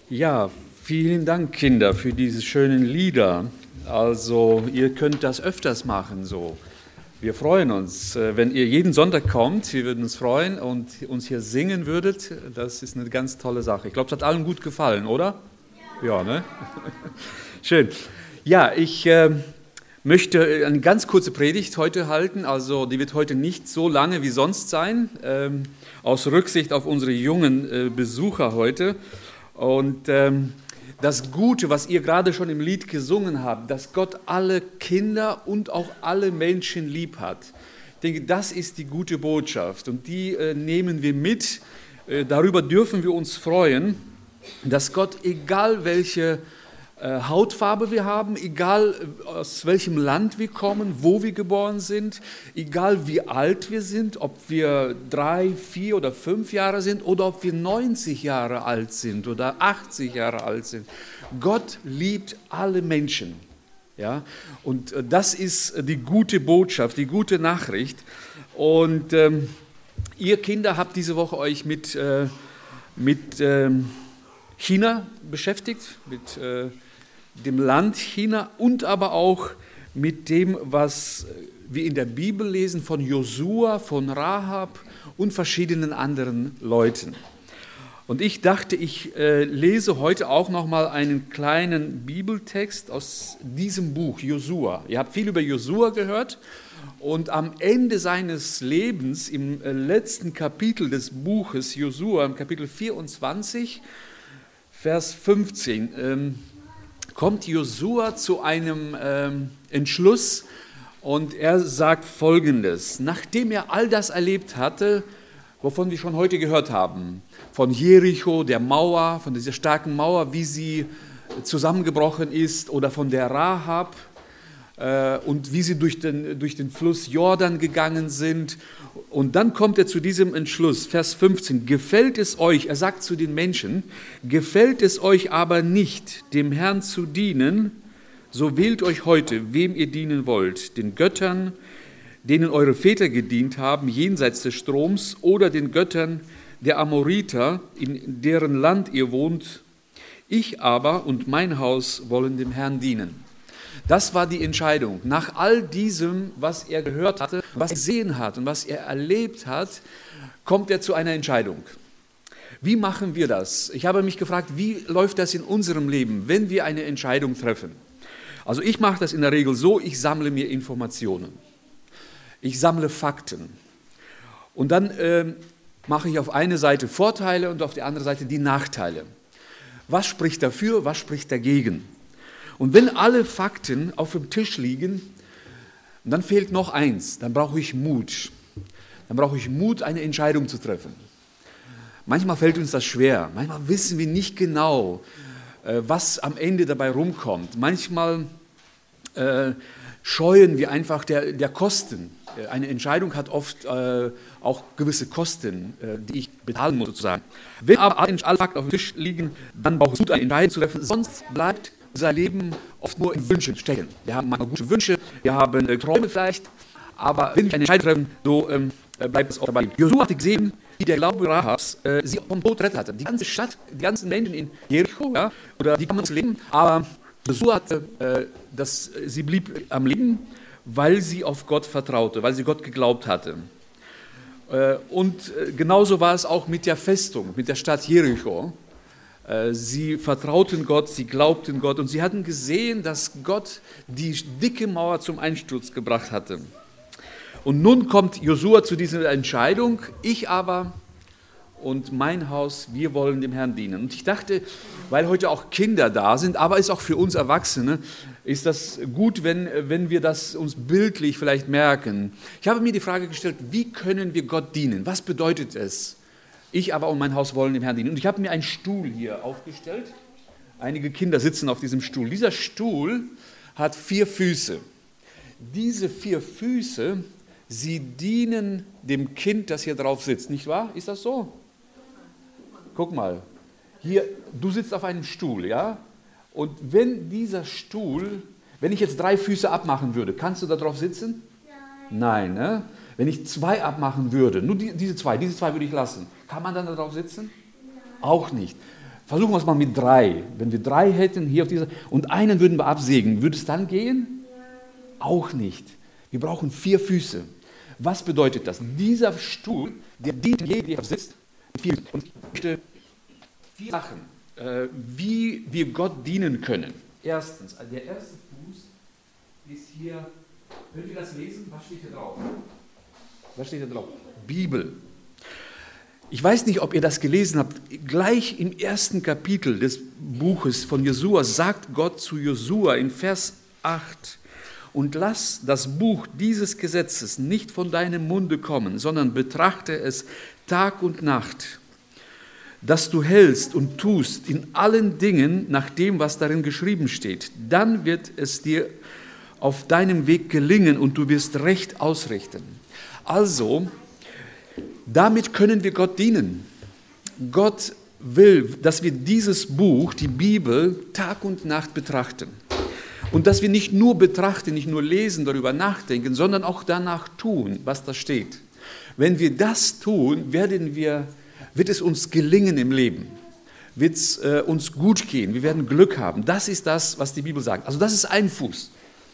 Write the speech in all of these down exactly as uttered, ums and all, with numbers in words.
Ja, vielen Dank, Kinder, für diese schönen Lieder. Also, ihr könnt das öfters machen so. Wir freuen uns, wenn ihr jeden Sonntag kommt. Wir würden uns freuen und uns hier singen würdet. Das ist eine ganz tolle Sache. Ich glaube, es hat allen gut gefallen, oder? Ja, ja, ne? Schön. Ja, ich äh, möchte eine ganz kurze Predigt heute halten. Also, die wird heute nicht so lange wie sonst sein, ähm, aus Rücksicht auf unsere jungen äh, Besucher heute. Und ähm, das Gute, was ihr gerade schon im Lied gesungen habt, dass Gott alle Kinder und auch alle Menschen lieb hat. Ich denke, das ist die gute Botschaft und die äh, nehmen wir mit. Äh, darüber dürfen wir uns freuen, dass Gott, egal welche äh, Hautfarbe wir haben, egal äh, aus welchem Land wir kommen, wo wir geboren sind, egal wie alt wir sind, ob wir drei, vier oder fünf Jahre sind oder ob wir neunzig Jahre alt sind oder achtzig Jahre alt sind. Gott liebt alle Menschen. Ja? Und äh, das ist die gute Botschaft, die gute Nachricht. Und ähm, ihr Kinder habt diese Woche euch mit, äh, mit ähm, China beschäftigt, mit äh, dem Land China und aber auch mit dem, was wir in der Bibel lesen von Josua, von Rahab und verschiedenen anderen Leuten. Und ich dachte, ich äh, lese heute auch noch mal einen kleinen Bibeltext aus diesem Buch, Josua. Ihr habt viel über Josua gehört und am Ende seines Lebens, im äh, letzten Kapitel des Buches Josua, im Kapitel vierundzwanzig, Vers fünfzehn, ähm, kommt Josua zu einem ähm, Entschluss und er sagt Folgendes: Nachdem er all das erlebt hatte, wovon wir schon heute gehört haben, von Jericho, der Mauer, von dieser starken Mauer, wie sie zusammengebrochen ist, oder von der Rahab äh, und wie sie durch den, durch den Fluss Jordan gegangen sind. Und dann kommt er zu diesem Entschluss, Vers fünfzehn, gefällt es euch, er sagt zu den Menschen, gefällt es euch aber nicht, dem Herrn zu dienen, so wählt euch heute, wem ihr dienen wollt, den Göttern, denen eure Väter gedient haben, jenseits des Stroms, oder den Göttern der Amoriter, in deren Land ihr wohnt. Ich aber und mein Haus wollen dem Herrn dienen. Das war die Entscheidung. Nach all diesem, was er gehört hatte, was er gesehen hat und was er erlebt hat, kommt er zu einer Entscheidung. Wie machen wir das? Ich habe mich gefragt, wie läuft das in unserem Leben, wenn wir eine Entscheidung treffen? Also ich mache das in der Regel so, ich sammle mir Informationen. Ich sammle Fakten. Und dann äh, mache ich auf eine Seite Vorteile und auf die andere Seite die Nachteile. Was spricht dafür, was spricht dagegen? Und wenn alle Fakten auf dem Tisch liegen, dann fehlt noch eins, dann brauche ich Mut. Dann brauche ich Mut, eine Entscheidung zu treffen. Manchmal fällt uns das schwer, manchmal wissen wir nicht genau, was am Ende dabei rumkommt. Manchmal äh, scheuen wir einfach der, der Kosten. Eine Entscheidung hat oft äh, auch gewisse Kosten, äh, die ich bezahlen muss sozusagen. Wenn aber alle Fakten auf dem Tisch liegen, dann braucht es Mut, eine Entscheidung zu treffen, sonst bleibt unser Leben oft nur in Wünschen stecken. Wir haben manchmal gute Wünsche, wir haben äh, Träume vielleicht, aber wenn wir eine Entscheidung treffen, so ähm, bleibt es auch dabei. Josua hatte gesehen, wie der Glaube Rahabs äh, sie vom Tod rettet hatte. Die ganze Stadt, die ganzen Menschen in Jericho, ja, oder die kamen zu leben, aber Josua hatte, äh, das, sie blieb am Leben, weil sie auf Gott vertraute, weil sie Gott geglaubt hatte. Äh, und äh, genauso war es auch mit der Festung, mit der Stadt Jericho. Sie vertrauten Gott, sie glaubten Gott und sie hatten gesehen, dass Gott die dicke Mauer zum Einsturz gebracht hatte. Und nun kommt Josua zu dieser Entscheidung, ich aber und mein Haus, wir wollen dem Herrn dienen. Und ich dachte, weil heute auch Kinder da sind, aber ist auch für uns Erwachsene, ist das gut, wenn, wenn wir das uns bildlich vielleicht merken. Ich habe mir die Frage gestellt, wie können wir Gott dienen? Was bedeutet es? Ich aber und mein Haus wollen dem Herrn dienen. Und ich habe mir einen Stuhl hier aufgestellt. Einige Kinder sitzen auf diesem Stuhl. Dieser Stuhl hat vier Füße. Diese vier Füße, sie dienen dem Kind, das hier drauf sitzt. Nicht wahr? Ist das so? Guck mal. Hier, du sitzt auf einem Stuhl, ja? Und wenn dieser Stuhl, wenn ich jetzt drei Füße abmachen würde, kannst du da drauf sitzen? Nein. Nein, ne? Wenn ich zwei abmachen würde, nur die, diese zwei, diese zwei würde ich lassen, kann man dann da drauf sitzen? Nein. Auch nicht. Versuchen wir es mal mit drei. Wenn wir drei hätten hier auf dieser und einen würden wir absägen, würde es dann gehen? Auch nicht. Wir brauchen vier Füße. Was bedeutet das? Dieser Stuhl, der dient jedem, der sitzt, mit vier und ich möchte vier Sachen, äh, wie wir Gott dienen können. Erstens, also der erste Fuß ist hier, könnt ihr das lesen? Was steht hier drauf? Was steht hier drauf? Bibel. Ich weiß nicht, ob ihr das gelesen habt. Gleich im ersten Kapitel des Buches von Josua sagt Gott zu Josua in Vers acht, und lass das Buch dieses Gesetzes nicht von deinem Munde kommen, sondern betrachte es Tag und Nacht, dass du hältst und tust in allen Dingen nach dem, was darin geschrieben steht. Dann wird es dir auf deinem Weg gelingen und du wirst recht ausrichten. Also, damit können wir Gott dienen. Gott will, dass wir dieses Buch, die Bibel, Tag und Nacht betrachten. Und dass wir nicht nur betrachten, nicht nur lesen, darüber nachdenken, sondern auch danach tun, was da steht. Wenn wir das tun, werden wir, wird es uns gelingen im Leben. Wird es äh, uns gut gehen. Wir werden Glück haben. Das ist das, was die Bibel sagt. Also das ist ein Fuß.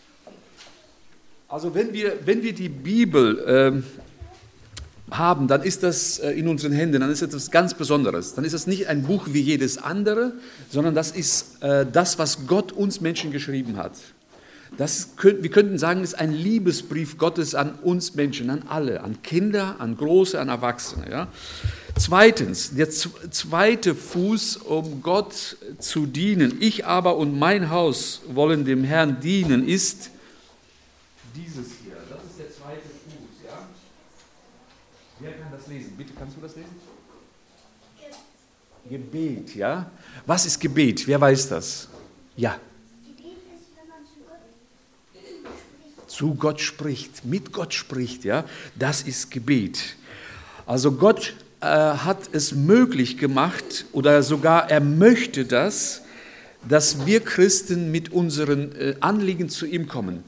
Also wenn wir, wenn wir die Bibel äh, haben, dann ist das in unseren Händen, dann ist das etwas ganz Besonderes. Dann ist das nicht ein Buch wie jedes andere, sondern das ist äh, das, was Gott uns Menschen geschrieben hat. Das könnt, wir könnten sagen, das ist ein Liebesbrief Gottes an uns Menschen, an alle, an Kinder, an Große, an Erwachsene. Ja? Zweitens, der zweite Fuß, um Gott zu dienen. Ich aber und mein Haus wollen dem Herrn dienen, ist dieses hier. Das ist der zweite Fuß. Ja? Wer kann das lesen? Bitte, kannst du das lesen? Gebet, ja? Was ist Gebet? Wer weiß das? Ja. Gebet ist, wenn man zu Gott spricht. Zu Gott spricht, mit Gott spricht, ja? Das ist Gebet. Also Gott äh, hat es möglich gemacht oder sogar er möchte das, dass wir Christen mit unseren äh, Anliegen zu ihm kommen.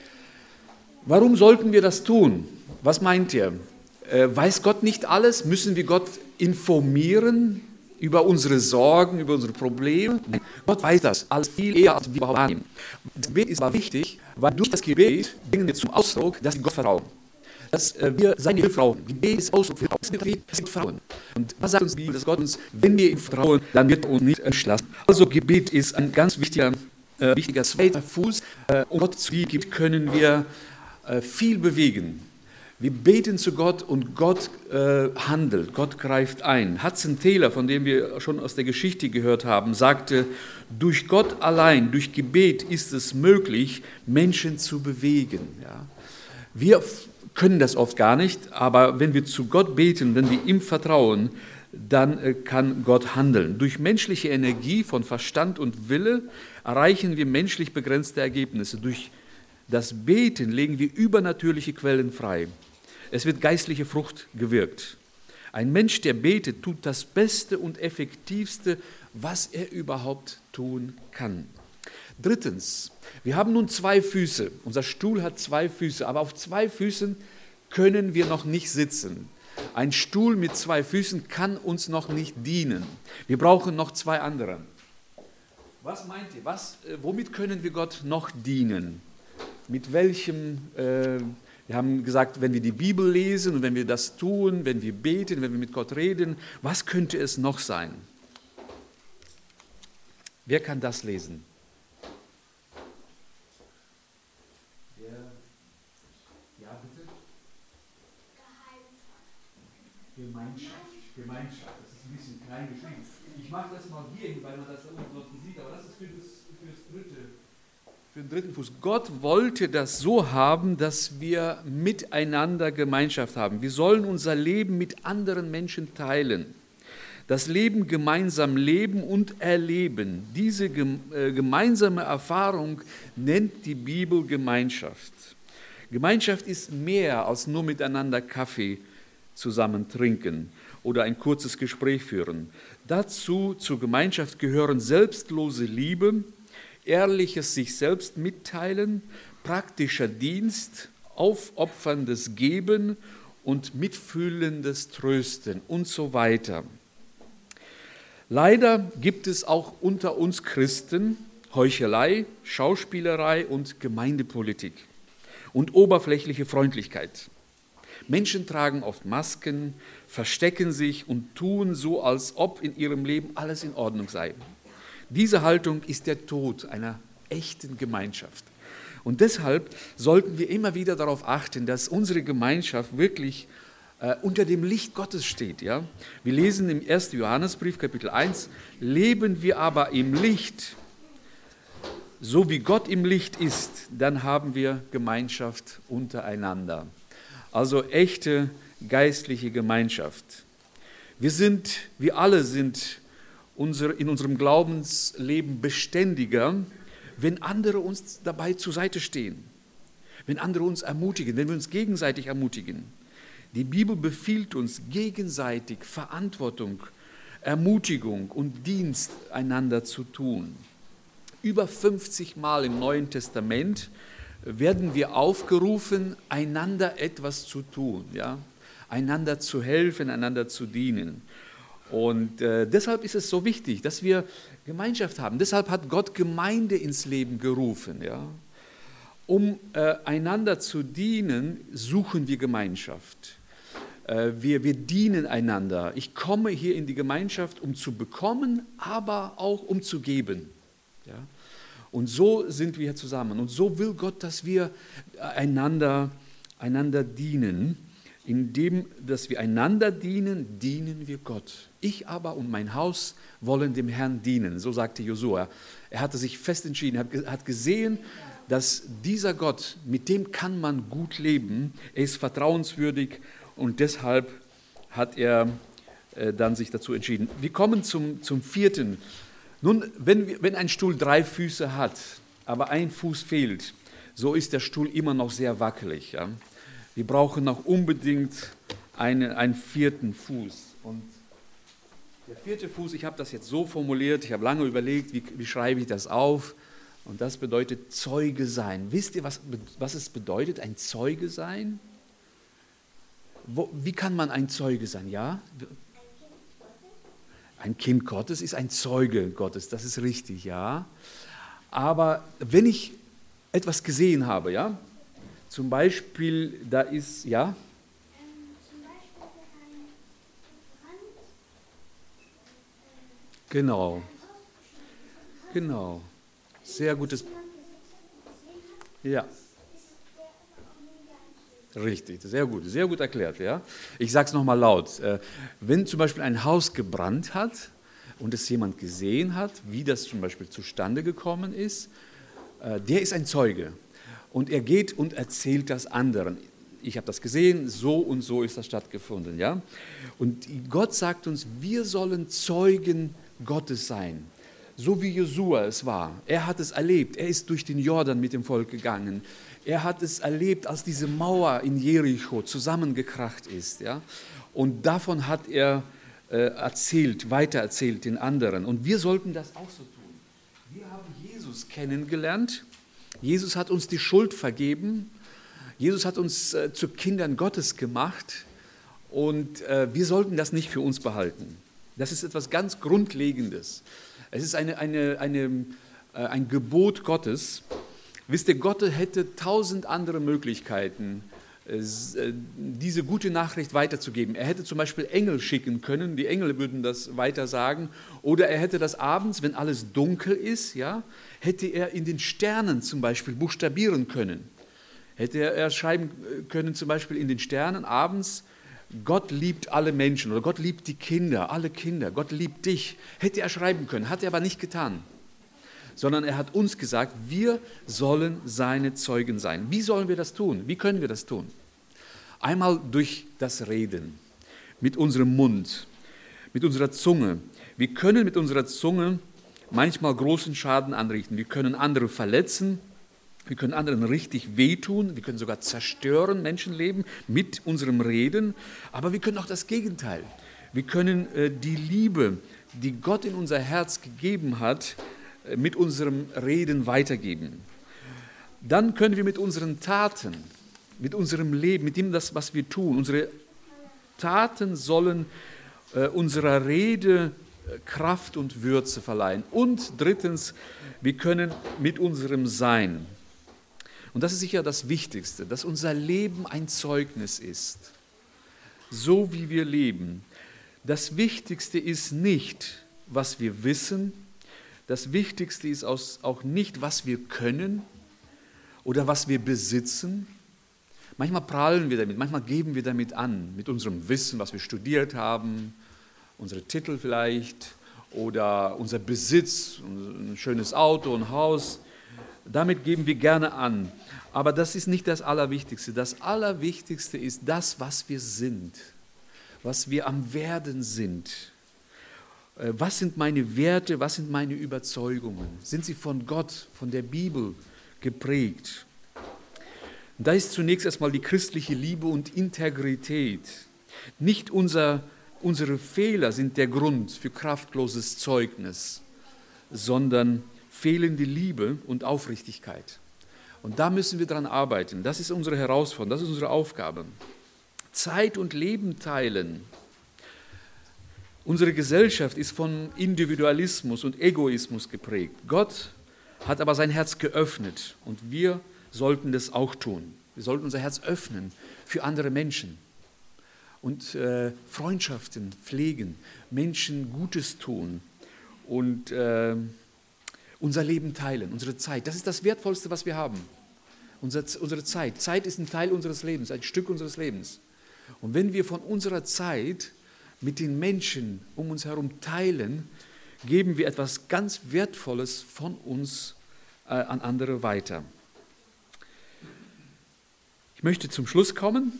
Warum sollten wir das tun? Was meint ihr? Weiß Gott nicht alles? Müssen wir Gott informieren über unsere Sorgen, über unsere Probleme? Nein, Gott weiß das alles viel eher, als wir überhaupt wahrnehmen. Das Gebet ist aber wichtig, weil durch das Gebet bringen wir zum Ausdruck, dass wir Gott vertrauen. Dass wir seine Hilfe brauchen. Gebet ist Ausdruck für Vertrauen. Und was sagt uns die Bibel, dass Gott uns, wenn wir ihm vertrauen, dann wird er uns nicht entschlassen. Also Gebet ist ein ganz wichtiger, äh, wichtiger zweiter Fuß. Äh, um Gott zu lieben, können wir äh, viel bewegen. Wir beten zu Gott und Gott äh, handelt, Gott greift ein. Hudson Taylor, von dem wir schon aus der Geschichte gehört haben, sagte, durch Gott allein, durch Gebet ist es möglich, Menschen zu bewegen. Ja. Wir können das oft gar nicht, aber wenn wir zu Gott beten, wenn wir ihm vertrauen, dann äh, kann Gott handeln. Durch menschliche Energie von Verstand und Wille erreichen wir menschlich begrenzte Ergebnisse. Durch das Beten legen wir übernatürliche Quellen frei. Es wird geistliche Frucht gewirkt. Ein Mensch, der betet, tut das Beste und Effektivste, was er überhaupt tun kann. Drittens, wir haben nun zwei Füße. Unser Stuhl hat zwei Füße, aber auf zwei Füßen können wir noch nicht sitzen. Ein Stuhl mit zwei Füßen kann uns noch nicht dienen. Wir brauchen noch zwei andere. Was meint ihr? Was, womit können wir Gott noch dienen? Mit welchem... Äh, Wir haben gesagt, wenn wir die Bibel lesen und wenn wir das tun, wenn wir beten, wenn wir mit Gott reden, was könnte es noch sein? Wer kann das lesen? Ja, bitte? Gemeinschaft. Gemeinschaft. Das ist ein bisschen klein geschrieben. Ich mache das mal hier hin, weil man das unten sieht, aber das ist für das, für das dritte. Für den dritten Fuß. Gott wollte das so haben, dass wir miteinander Gemeinschaft haben. Wir sollen unser Leben mit anderen Menschen teilen. Das Leben gemeinsam leben und erleben. Diese gemeinsame Erfahrung nennt die Bibel Gemeinschaft. Gemeinschaft ist mehr als nur miteinander Kaffee zusammen trinken oder ein kurzes Gespräch führen. Dazu, zur Gemeinschaft gehören selbstlose Liebe, ehrliches sich selbst mitteilen, praktischer Dienst, aufopferndes Geben und mitfühlendes Trösten und so weiter. Leider gibt es auch unter uns Christen Heuchelei, Schauspielerei und Gemeindepolitik und oberflächliche Freundlichkeit. Menschen tragen oft Masken, verstecken sich und tun so, als ob in ihrem Leben alles in Ordnung sei. Diese Haltung ist der Tod einer echten Gemeinschaft. Und deshalb sollten wir immer wieder darauf achten, dass unsere Gemeinschaft wirklich äh, unter dem Licht Gottes steht. Ja? Wir lesen im ersten Johannesbrief, Kapitel eins, leben wir aber im Licht, so wie Gott im Licht ist, dann haben wir Gemeinschaft untereinander. Also echte geistliche Gemeinschaft. Wir sind, wir alle sind unsere, in unserem Glaubensleben beständiger, wenn andere uns dabei zur Seite stehen, wenn andere uns ermutigen, wenn wir uns gegenseitig ermutigen. Die Bibel befiehlt uns gegenseitig Verantwortung, Ermutigung und Dienst einander zu tun. Über fünfzig Mal im Neuen Testament werden wir aufgerufen, einander etwas zu tun, ja? Einander zu helfen, einander zu dienen. Und äh, deshalb ist es so wichtig, dass wir Gemeinschaft haben. Deshalb hat Gott Gemeinde ins Leben gerufen. Ja? Um äh, einander zu dienen, suchen wir Gemeinschaft. Äh, wir, wir dienen einander. Ich komme hier in die Gemeinschaft, um zu bekommen, aber auch um zu geben. Ja? Und so sind wir zusammen. Und so will Gott, dass wir einander, einander dienen. Indem, dass wir einander dienen, dienen wir Gott. Ich aber und mein Haus wollen dem Herrn dienen, so sagte Josua. Er hatte sich fest entschieden, er hat gesehen, dass dieser Gott, mit dem kann man gut leben, er ist vertrauenswürdig und deshalb hat er äh, dann sich dazu entschieden. Wir kommen zum, zum vierten. Nun, wenn, wenn ein Stuhl drei Füße hat, aber ein Fuß fehlt, so ist der Stuhl immer noch sehr wackelig, ja? Wir brauchen noch unbedingt eine, einen vierten Fuß. Und der vierte Fuß, ich habe das jetzt so formuliert, ich habe lange überlegt, wie, wie schreibe ich das auf? Und das bedeutet Zeuge sein. Wisst ihr, was, was es bedeutet, ein Zeuge sein? Wo, wie kann man ein Zeuge sein? Ja? Ein Kind Gottes ist ein Zeuge Gottes, das ist richtig, ja. Aber wenn ich etwas gesehen habe, ja, zum Beispiel, da ist, ja? Ähm, zum Beispiel ein Brand. Äh, Genau. Genau. Sehr gutes. Ja. Richtig, sehr gut, sehr gut erklärt, ja. Ich sage es nochmal laut. Wenn zum Beispiel ein Haus gebrannt hat und es jemand gesehen hat, wie das zum Beispiel zustande gekommen ist, der ist ein Zeuge. Und er geht und erzählt das anderen. Ich habe das gesehen, so und so ist das stattgefunden. Ja? Und Gott sagt uns, wir sollen Zeugen Gottes sein. So wie Josua es war. Er hat es erlebt. Er ist durch den Jordan mit dem Volk gegangen. Er hat es erlebt, als diese Mauer in Jericho zusammengekracht ist. Ja? Und davon hat er äh, erzählt, weitererzählt den anderen. Und wir sollten das auch so tun. Wir haben Jesus kennengelernt. Jesus hat uns die Schuld vergeben. Jesus hat uns äh, zu Kindern Gottes gemacht. Und äh, wir sollten das nicht für uns behalten. Das ist etwas ganz Grundlegendes. Es ist eine, eine, eine, äh, ein Gebot Gottes. Wisst ihr, Gott hätte tausend andere Möglichkeiten, äh, diese gute Nachricht weiterzugeben. Er hätte zum Beispiel Engel schicken können, die Engel würden das weiter sagen. Oder er hätte das abends, wenn alles dunkel ist, ja, hätte er in den Sternen zum Beispiel buchstabieren können. Hätte er schreiben können, zum Beispiel in den Sternen abends, Gott liebt alle Menschen oder Gott liebt die Kinder, alle Kinder, Gott liebt dich. Hätte er schreiben können, hat er aber nicht getan. Sondern er hat uns gesagt, wir sollen seine Zeugen sein. Wie sollen wir das tun? Wie können wir das tun? Einmal durch das Reden, mit unserem Mund, mit unserer Zunge. Wir können mit unserer Zunge manchmal großen Schaden anrichten. Wir können andere verletzen, wir können anderen richtig wehtun, wir können sogar zerstören, Menschenleben mit unserem Reden, aber wir können auch das Gegenteil. Wir können äh, die Liebe, die Gott in unser Herz gegeben hat, äh, mit unserem Reden weitergeben. Dann können wir mit unseren Taten, mit unserem Leben, mit dem, das, was wir tun, unsere Taten sollen äh, unserer Rede Kraft und Würze verleihen. Und drittens, wir können mit unserem Sein, und das ist sicher das Wichtigste, dass unser Leben ein Zeugnis ist, so wie wir leben. Das Wichtigste ist nicht, was wir wissen, das Wichtigste ist auch nicht, was wir können oder was wir besitzen. Manchmal prahlen wir damit, manchmal geben wir damit an, mit unserem Wissen, was wir studiert haben, unsere Titel vielleicht oder unser Besitz, ein schönes Auto, ein Haus. Damit geben wir gerne an. Aber das ist nicht das Allerwichtigste. Das Allerwichtigste ist das, was wir sind, was wir am Werden sind. Was sind meine Werte, was sind meine Überzeugungen? Sind sie von Gott, von der Bibel geprägt? Und da ist zunächst erstmal die christliche Liebe und Integrität. Nicht unser, unsere Fehler sind der Grund für kraftloses Zeugnis, sondern fehlende Liebe und Aufrichtigkeit. Und da müssen wir dran arbeiten. Das ist unsere Herausforderung, das ist unsere Aufgabe. Zeit und Leben teilen. Unsere Gesellschaft ist von Individualismus und Egoismus geprägt. Gott hat aber sein Herz geöffnet und wir sollten das auch tun. Wir sollten unser Herz öffnen für andere Menschen und äh, Freundschaften pflegen, Menschen Gutes tun und äh, unser Leben teilen, unsere Zeit. Das ist das Wertvollste, was wir haben. Unsere, unsere Zeit. Zeit ist ein Teil unseres Lebens, ein Stück unseres Lebens. Und wenn wir von unserer Zeit mit den Menschen um uns herum teilen, geben wir etwas ganz Wertvolles von uns äh, an andere weiter. Ich möchte zum Schluss kommen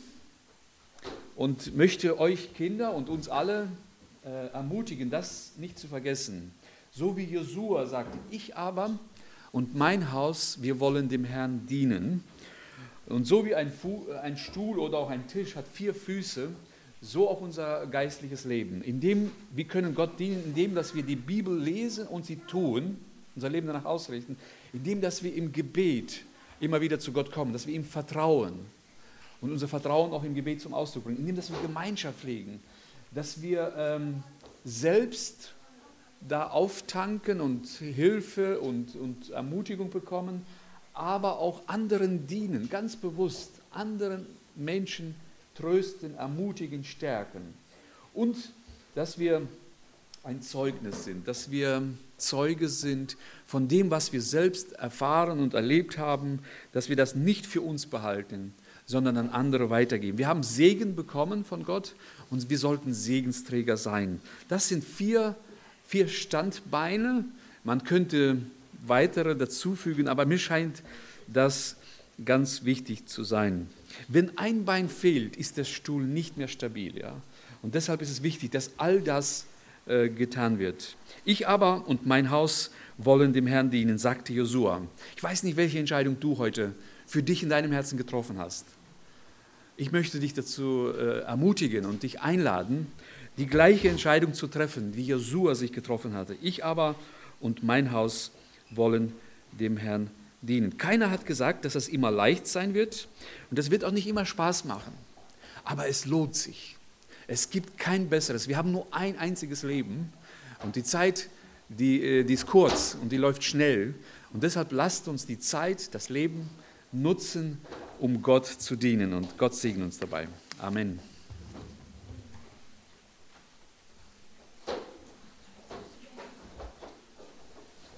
und möchte euch Kinder und uns alle äh, ermutigen, das nicht zu vergessen. So wie Josua sagte, ich aber und mein Haus, wir wollen dem Herrn dienen. Und so wie ein, Fu- ein Stuhl oder auch ein Tisch hat vier Füße, so auch unser geistliches Leben. Indem, wir können Gott dienen, indem dass wir die Bibel lesen und sie tun, unser Leben danach ausrichten, indem dass wir im Gebet immer wieder zu Gott kommen, dass wir ihm vertrauen und unser Vertrauen auch im Gebet zum Ausdruck bringen, indem dass wir Gemeinschaft pflegen, dass wir ähm, selbst da auftanken und Hilfe und, und Ermutigung bekommen, aber auch anderen dienen, ganz bewusst anderen Menschen trösten, ermutigen, stärken. Und dass wir ein Zeugnis sind, dass wir Zeuge sind von dem, was wir selbst erfahren und erlebt haben, dass wir das nicht für uns behalten, sondern an andere weitergeben. Wir haben Segen bekommen von Gott und wir sollten Segensträger sein. Das sind vier Vier Standbeine, man könnte weitere dazufügen, aber mir scheint das ganz wichtig zu sein. Wenn ein Bein fehlt, ist der Stuhl nicht mehr stabil. Ja? Und deshalb ist es wichtig, dass all das äh, getan wird. Ich aber und mein Haus wollen dem Herrn dienen, sagte Josua. Ich weiß nicht, welche Entscheidung du heute für dich in deinem Herzen getroffen hast. Ich möchte dich dazu äh, ermutigen und dich einladen, die gleiche Entscheidung zu treffen, wie Josua sich getroffen hatte. Ich aber und mein Haus wollen dem Herrn dienen. Keiner hat gesagt, dass das immer leicht sein wird und das wird auch nicht immer Spaß machen. Aber es lohnt sich. Es gibt kein besseres. Wir haben nur ein einziges Leben und die Zeit, die, die ist kurz und die läuft schnell. Und deshalb lasst uns die Zeit, das Leben nutzen, um Gott zu dienen. Und Gott segne uns dabei. Amen.